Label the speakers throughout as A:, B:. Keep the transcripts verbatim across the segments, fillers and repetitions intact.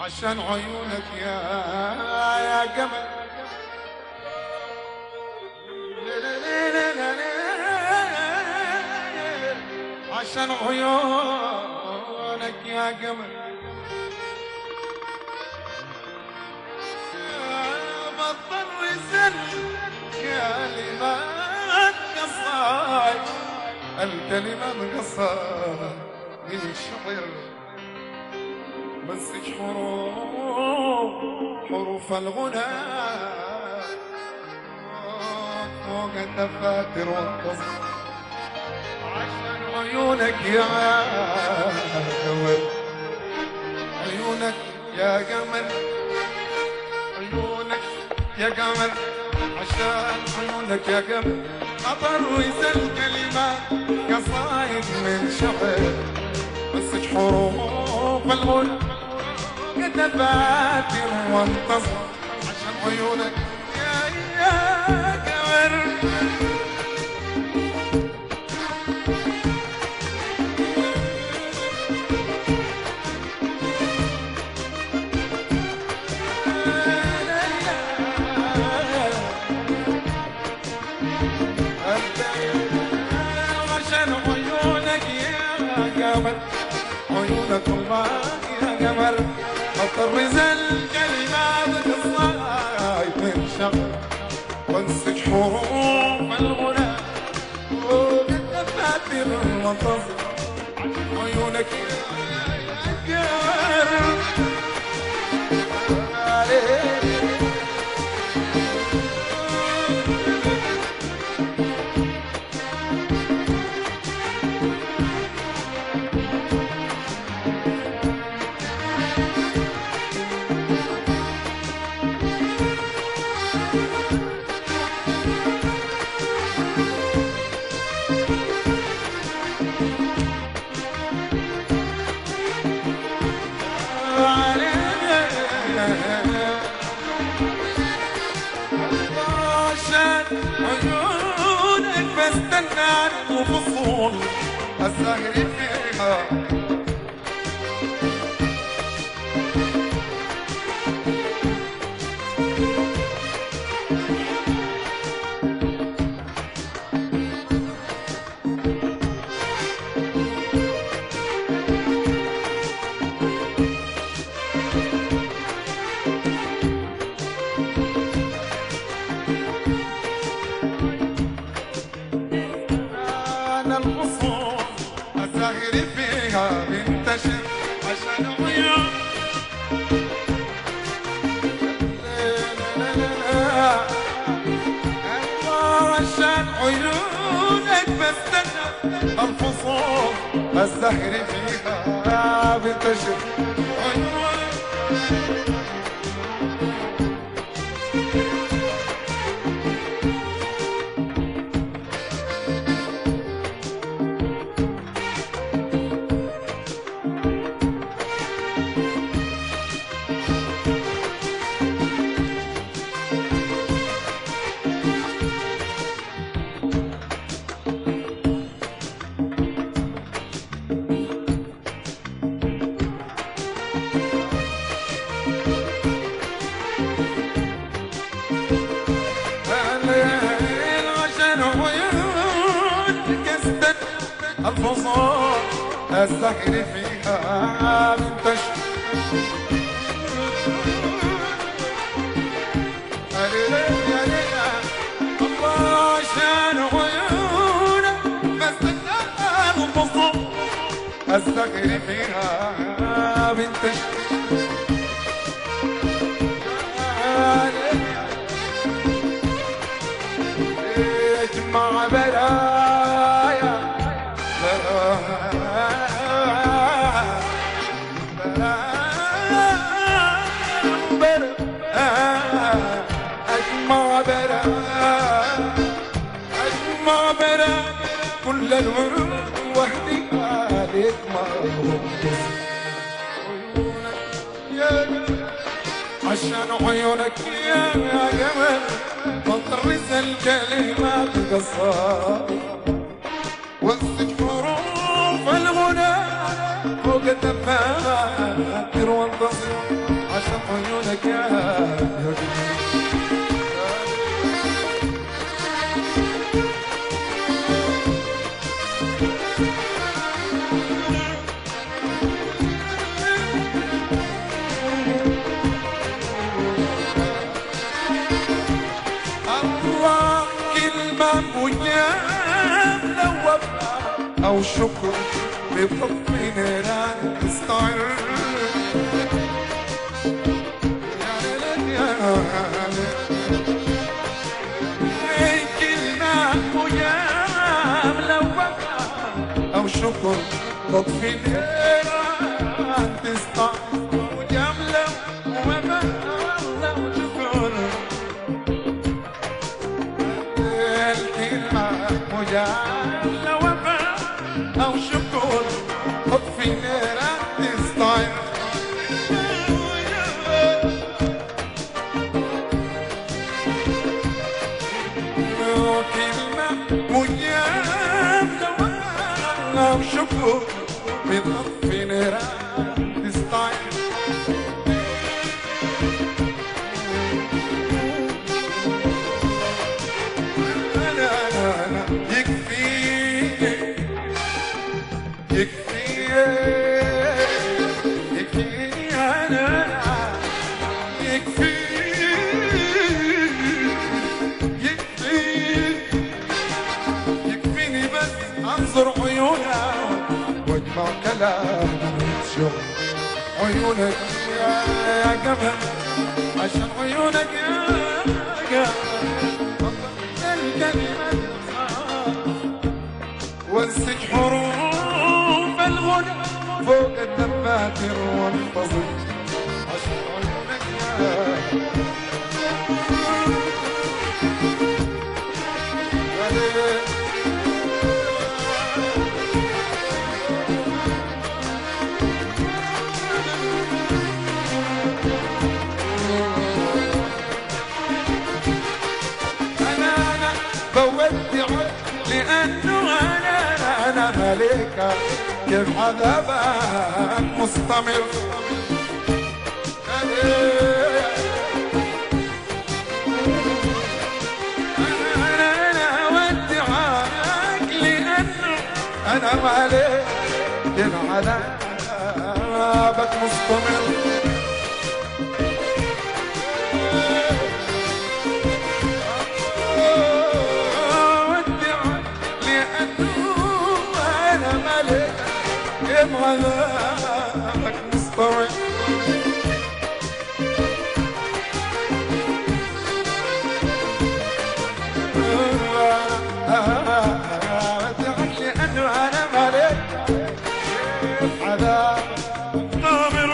A: عشان عيونك يا يا قمر، عشان عيونك يا قمر بضطر زل كلمات قصاي، الكلمات قصاي من الشعر مسك حروف حروف الغنى فوق الدفاتر والقصص، عشان عيونك يا قمر، عيونك يا قمر، عيونك يا قمر، عشان عيونك يا قمر أبرز الكلمات قصايد من شعر مسك حروف الغنى كتباتر وانتصر، عشان عيونك يا يا قمر. عشان عيونك يا قمر، عيونك الله يا قمر أطرز الكلمات قصايد من شعر وانسج حروف الغنى فوق الدفاتر وانتصر، عيونك يا قمر. عيونك بستنى وفصول السهر فيها، الفصول الزاهر فيها منتشر، عشان عيون عشان عيونك بستنى الفصول الزاهر فيها منتشر، الفصول السحر فيها منتشر، الله عشان عيونك بستنى الفصول السحر فيها منتشر، اجمع بلايا أجمع برا أجمع برا كل الورود وحدي عليك مربوط، يا قمر عشان عيونك يا قمر بطرز الكلمات قصايد وانسج حروف الغنى فوق الدفاتر وانتصر، أو شكر بطفي نيران تستعر يا ليل يا ليل كلمة ويام لو أو شكر بطفي نيران تستعر ويام لو وما لو شكر الكلمة ويام لو أو شكر اطفي نيران تستعر كلمة ويام أو شكر بتطفي نيران تستعر انظر عيونها واجمع كلام شوف عيونك يا قمر عشان عيونك يا قمر الكلمة وانسج حروف الغنى فوق الدفاتر وانتظر عشان عيونك يا بودعك لأنه أنا أنا ملكة كيف عذابك مستمر أنا أنا أودعك لأنه أنا ملكة كيف عذابك مستمر كيف عذابك مستمر ودعك لأنه أنا ملك كيف عذابك مستمر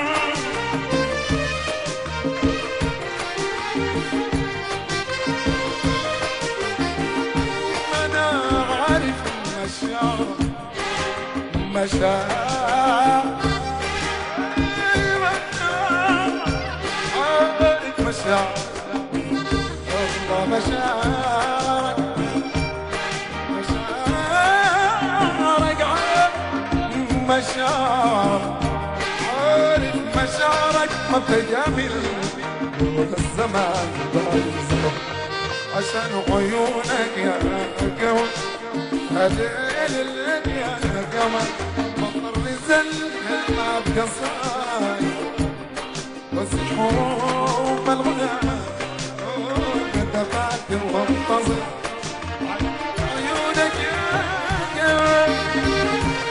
A: أنا عارف المشاعر مشاعر مشاعر والله مشاعرك مشاعرك مشاعر عارف مشاعرك ما بتجامل ولا الزمان بعد الزمن عشان عيونك يا قمر هديل الليل يا قمر مطر نزل ما بقصاي وسج حروف الغنى دفعت وانتظر عيونك يا قمر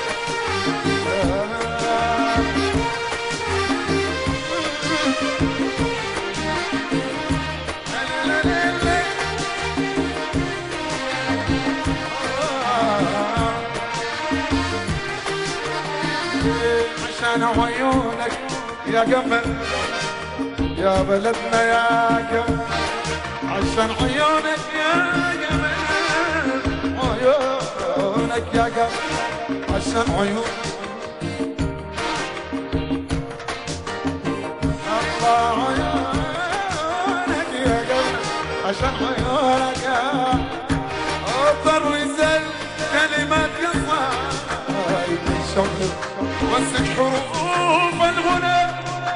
A: عشان عيونك يا قمر يا بلدنا يا قمر عشان عيونك يا قمر عيونك يا قمر عشان عيونك الله عيونك يا قمر عشان عيونك يا اضطر ويزل كلمات قصايد الشوق وسج حروف الغنى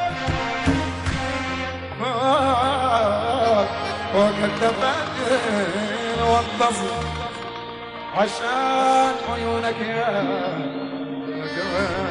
A: فوق الدفاتر وانتظر عشان عيونك يا قمر